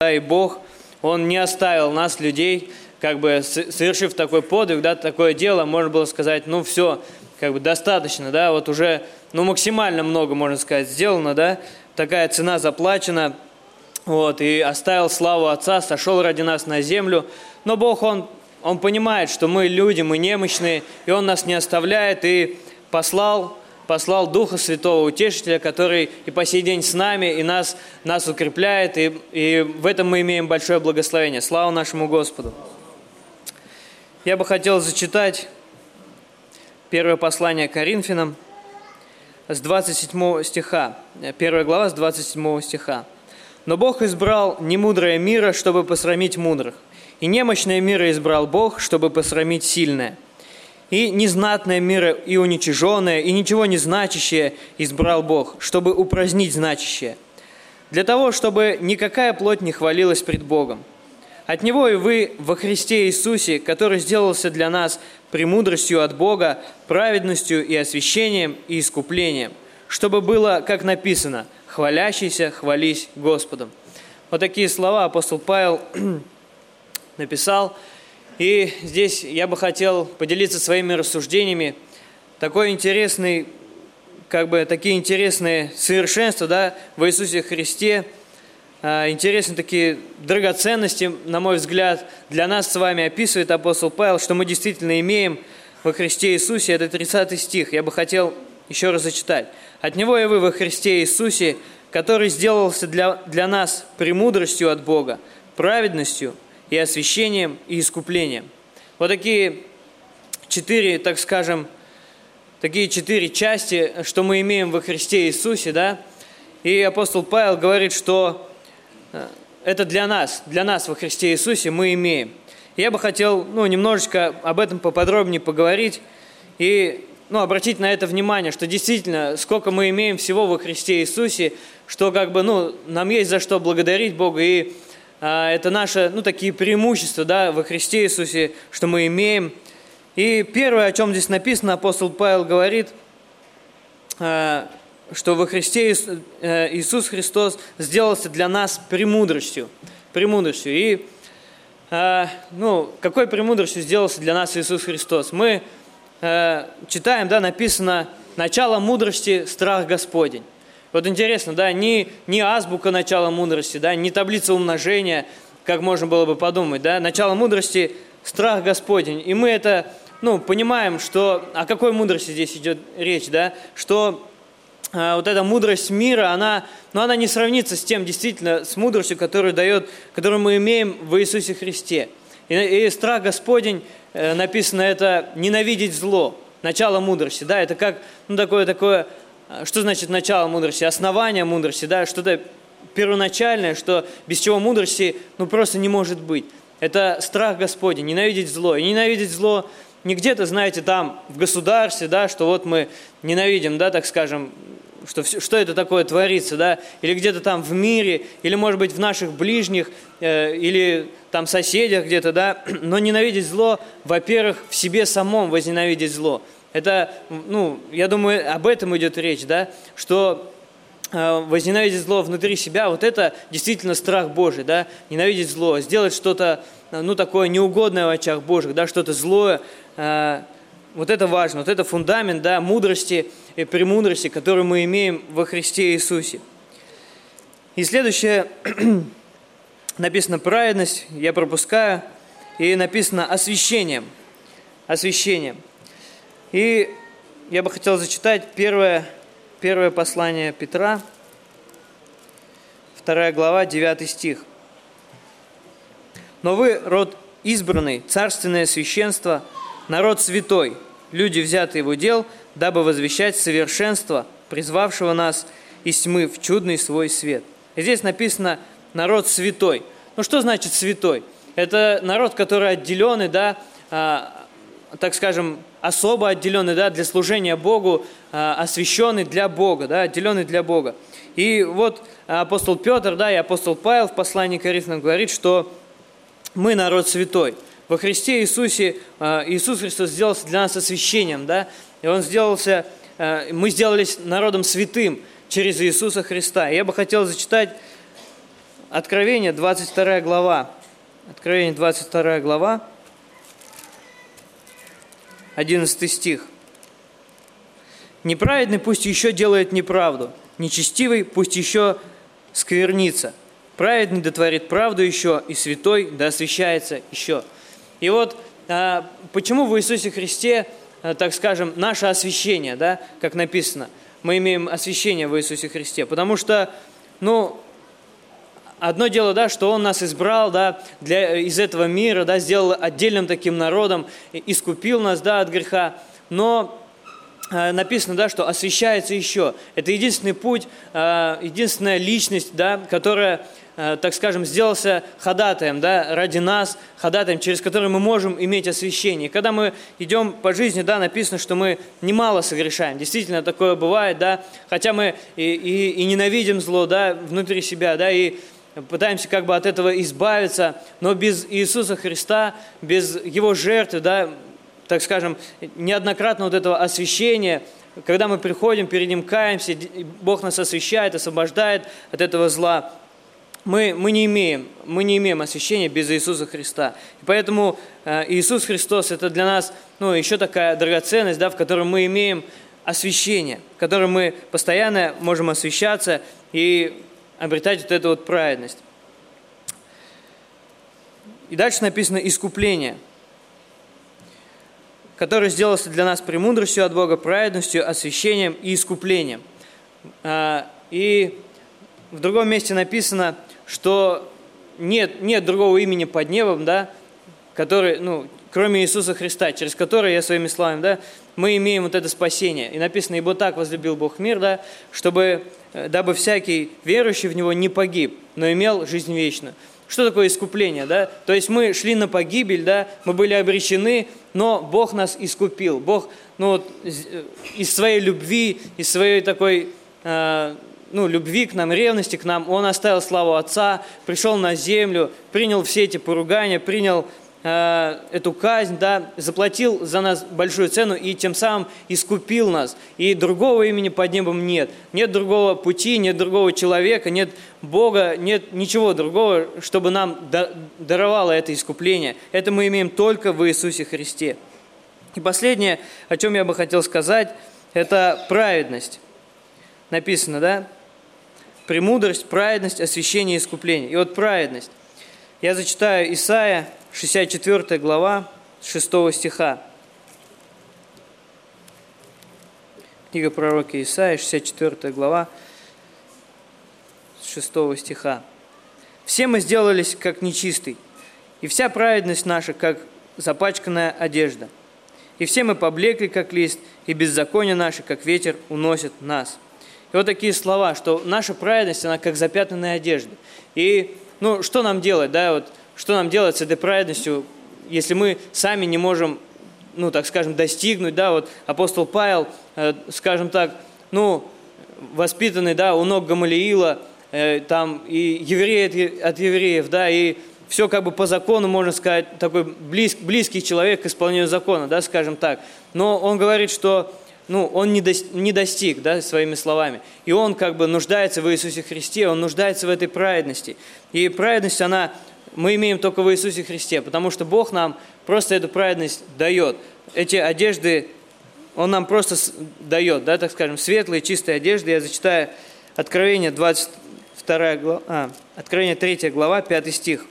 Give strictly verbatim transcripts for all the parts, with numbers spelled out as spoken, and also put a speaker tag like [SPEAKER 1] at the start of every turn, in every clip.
[SPEAKER 1] Да, и Бог, Он не оставил нас, людей, как бы совершив такой подвиг, да, такое дело, можно было сказать, ну все, как бы достаточно, да, вот уже, ну максимально много, можно сказать, сделано, да, такая цена заплачена, вот, и оставил славу Отца, сошел ради нас на землю, но Бог, Он, Он понимает, что мы люди, мы немощные, и Он нас не оставляет, и послал, послал Духа Святого, Утешителя, который и по сей день с нами, и нас, нас укрепляет, и, и в этом мы имеем большое благословение. Слава нашему Господу! Я бы хотел зачитать первое послание к Коринфянам с двадцать седьмого стиха, первая глава с двадцать седьмого стиха. «Но Бог избрал немудрое мира, чтобы посрамить мудрых, и немощное мира избрал Бог, чтобы посрамить сильное. И незнатное мира, и уничиженное, и ничего не значащее избрал Бог, чтобы упразднить значащее, для того, чтобы никакая плоть не хвалилась пред Богом. От Него и вы во Христе Иисусе, который сделался для нас премудростью от Бога, праведностью и освящением и искуплением, чтобы было, как написано, хвалящийся хвались Господом». Вот такие слова апостол Павел написал. И здесь я бы хотел поделиться своими рассуждениями. Такой интересный, как бы такие интересные совершенства, да, в Иисусе Христе, интересные такие драгоценности, на мой взгляд, для нас с вами описывает апостол Павел, что мы действительно имеем во Христе Иисусе. Это тридцатый стих. Я бы хотел еще раз зачитать. «От Него и вы во Христе Иисусе, который сделался для, для нас премудростью от Бога, праведностью и освящением и искуплением». Вот такие четыре, так скажем, такие четыре части, что мы имеем во Христе Иисусе, да. И апостол Павел говорит, что это для нас, для нас во Христе Иисусе мы имеем. Я бы хотел, ну, немножечко об этом поподробнее поговорить и, ну, обратить на это внимание, что действительно, сколько мы имеем всего во Христе Иисусе, что как бы, ну, нам есть за что благодарить Бога, и а, это наши, ну, такие преимущества, да, во Христе Иисусе, что мы имеем. И первое, о чем здесь написано, апостол Павел говорит, а, что во Христе Иисус Христос сделался для нас премудростью. Премудростью. И, э, ну, какой премудростью сделался для нас Иисус Христос? Мы э, читаем, да, написано «начало мудрости – страх Господень». Вот интересно, да, не, не азбука начала мудрости, да, не таблица умножения, как можно было бы подумать, да, начало мудрости – страх Господень. И мы это, ну, понимаем, что о какой мудрости здесь идет речь, да, что вот эта мудрость мира, она, ну, она не сравнится с тем, действительно, с мудростью, которую дает, которую мы имеем в Иисусе Христе. И, и страх Господень, э, написано, это ненавидеть зло, начало мудрости, да, это как, ну, такое, такое, что значит начало мудрости, основание мудрости, да, что-то первоначальное, что без чего мудрости, ну, просто не может быть. Это страх Господень, ненавидеть зло. И ненавидеть зло не где-то, знаете, там, в государстве, да, что вот мы ненавидим, да, так скажем, что, что это такое творится, да, или где-то там в мире, или, может быть, в наших ближних, э, или там соседях где-то, да, но ненавидеть зло, во-первых, в себе самом возненавидеть зло. Это, ну, я думаю, об этом идет речь, да, что э, возненавидеть зло внутри себя, вот это действительно страх Божий, да, ненавидеть зло, сделать что-то, ну, такое неугодное в очах Божьих, да, что-то злое, э, вот это важно, вот это фундамент, да, мудрости и премудрости, которую мы имеем во Христе Иисусе. И следующее, написано праведность, я пропускаю, и написано освящением, освящением. И я бы хотел зачитать первое, первое послание Петра, вторая глава, девятый стих. «Но вы род избранный, царственное священство, народ святой, люди, взятые в удел, дабы возвещать совершенство, призвавшего нас из тьмы в чудный свой свет». И здесь написано «народ святой». Ну, что значит святой? Это народ, который отделенный, да, а, так скажем, особо отделенный, да, для служения Богу, а, освященный для Бога, да, отделенный для Бога. И вот апостол Петр, да, и апостол Павел в послании к Коринфянам говорит, что мы народ святой. Во Христе Иисусе Иисус Христос сделался для нас освящением, да, и Он сделался, мы сделались народом святым через Иисуса Христа. И я бы хотел зачитать Откровение, двадцать вторая глава. Откровение, двадцать вторая глава, одиннадцатый стих. «Неправедный пусть еще делает неправду, нечестивый пусть еще сквернится. Праведный дотворит правду еще, и святой да освящается еще». И вот а, почему в Иисусе Христе, а, так скажем, наше освящение, да, как написано, мы имеем освящение в Иисусе Христе, потому что, ну, одно дело, да, что Он нас избрал, да, для, из этого мира, да, сделал отдельным таким народом, искупил нас, да, от греха, но написано, да, что освящается еще. Это единственный путь, единственная личность, да, которая, так скажем, сделался ходатаем, да, ради нас, ходатаем, через который мы можем иметь освящение. И когда мы идем по жизни, да, написано, что мы немало согрешаем. Действительно, такое бывает, да, хотя мы и, и, и ненавидим зло, да, внутри себя, да, и пытаемся как бы от этого избавиться, но без Иисуса Христа, без Его жертвы, да, так скажем, неоднократно вот этого освящения, когда мы приходим, перед Ним каемся, Бог нас освящает, освобождает от этого зла, мы, мы, не, имеем, мы не имеем освящения без Иисуса Христа. И поэтому Иисус Христос – это для нас, ну, еще такая драгоценность, да, в которой мы имеем освящение, в котором мы постоянно можем освящаться и обретать вот эту вот праведность. И дальше написано «искупление», который сделался для нас премудростью от Бога, праведностью, освящением и искуплением. И в другом месте написано, что нет, нет другого имени под небом, да, который, ну, кроме Иисуса Христа, через который, я своими словами, да, мы имеем вот это спасение. И написано, ибо так возлюбил Бог мир, да, чтобы, дабы всякий верующий в Него не погиб, но имел жизнь вечную. Что такое искупление, да? То есть мы шли на погибель, да, мы были обречены, но Бог нас искупил. Бог, ну, вот, из своей любви, из своей такой, э, ну, любви к нам, ревности к нам, Он оставил славу Отца, пришел на землю, принял все эти поругания, принял э, эту казнь, да, заплатил за нас большую цену и тем самым искупил нас. И другого имени под небом нет. Нет другого пути, нет другого человека, нет Бога, нет ничего другого, чтобы нам даровало это искупление. Это мы имеем только в Иисусе Христе. И последнее, о чем я бы хотел сказать, это праведность. Написано, да? Премудрость, праведность, освящение и искупление. И вот праведность. Я зачитаю Исайя, шестьдесят четвёртая глава, шестого стиха. Книга пророка Исаия, шестьдесят четвёртая глава, шестого стиха. «Все мы сделались, как нечистый, и вся праведность наша, как запачканная одежда. И все мы поблекли, как лист, и беззаконие наше, как ветер, уносит нас». И вот такие слова, что наша праведность, она как запятнанная одежда. И, ну, что нам делать, да, вот, что нам делать с этой праведностью, если мы сами не можем, ну, так скажем, достигнуть, да, вот апостол Павел, э, скажем так, ну, воспитанный, да, у ног Гамалиила, э, там, и евреи от, от евреев, да, и все как бы по закону, можно сказать, такой близ, близкий человек к исполнению закона, да, скажем так. Но он говорит, что, ну, он не, до, не достиг, да, своими словами. И он как бы нуждается в Иисусе Христе, он нуждается в этой праведности. И праведность, она, мы имеем только в Иисусе Христе, потому что Бог нам просто эту праведность дает. Эти одежды Он нам просто дает, да, так скажем, светлые, чистые одежды. Я зачитаю Откровение, двадцать вторая глава, а, Откровение третья глава, пятый стих.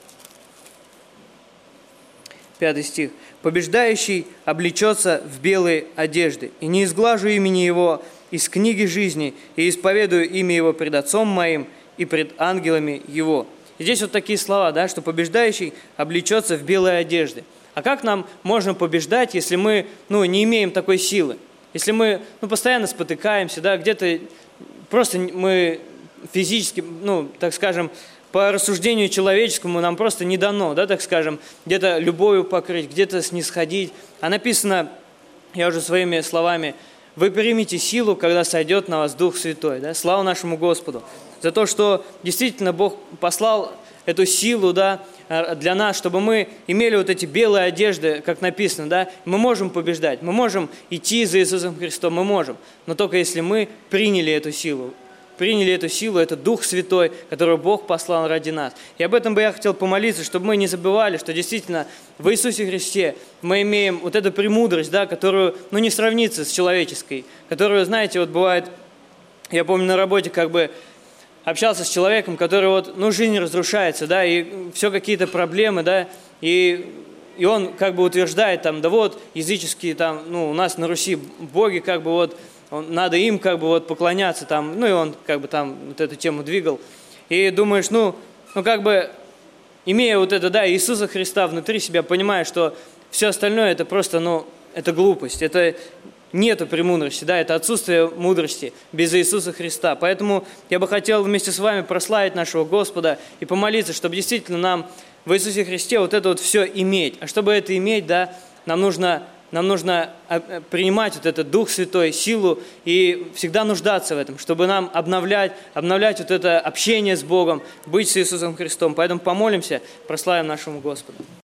[SPEAKER 1] Пятый стих. «Побеждающий облечется в белые одежды, и не изглажу имени его из книги жизни, и исповедую имя его пред Отцом моим и пред ангелами его». И здесь вот такие слова, да, что побеждающий облечется в белые одежды. А как нам можно побеждать, если мы, ну, не имеем такой силы? Если мы, ну, постоянно спотыкаемся, да, где-то просто мы физически, ну, так скажем, по рассуждению человеческому нам просто не дано, да, так скажем, где-то любовью покрыть, где-то снисходить. А написано, я уже своими словами, «Вы примите силу, когда сойдет на вас Дух Святой». Да? Слава нашему Господу за то, что действительно Бог послал эту силу, да, для нас, чтобы мы имели вот эти белые одежды, как написано, да, мы можем побеждать, мы можем идти за Иисусом Христом, мы можем, но только если мы приняли эту силу. приняли эту силу, это Дух Святой, которого Бог послал ради нас. И об этом бы я хотел помолиться, чтобы мы не забывали, что действительно в Иисусе Христе мы имеем вот эту премудрость, да, которую, ну, не сравнится с человеческой, которую, знаете, вот бывает, я помню на работе, как бы общался с человеком, который вот, ну, жизнь разрушается, да, и все какие-то проблемы, да, и, и он как бы утверждает там, да вот, языческие там, ну, у нас на Руси боги, как бы вот, он, надо им как бы вот поклоняться там, ну, и он как бы там вот эту тему двигал. И думаешь, ну, ну, как бы, имея вот это, да, Иисуса Христа внутри себя, понимаешь, что все остальное это просто, ну, это глупость, это нету премудрости, да, это отсутствие мудрости без Иисуса Христа. Поэтому я бы хотел вместе с вами прославить нашего Господа и помолиться, чтобы действительно нам в Иисусе Христе вот это вот все иметь. А чтобы это иметь, да, нам нужно, нам нужно принимать вот этот Дух Святой, силу и всегда нуждаться в этом, чтобы нам обновлять, обновлять вот это общение с Богом, быть с Иисусом Христом. Поэтому помолимся, прославим нашему Господу.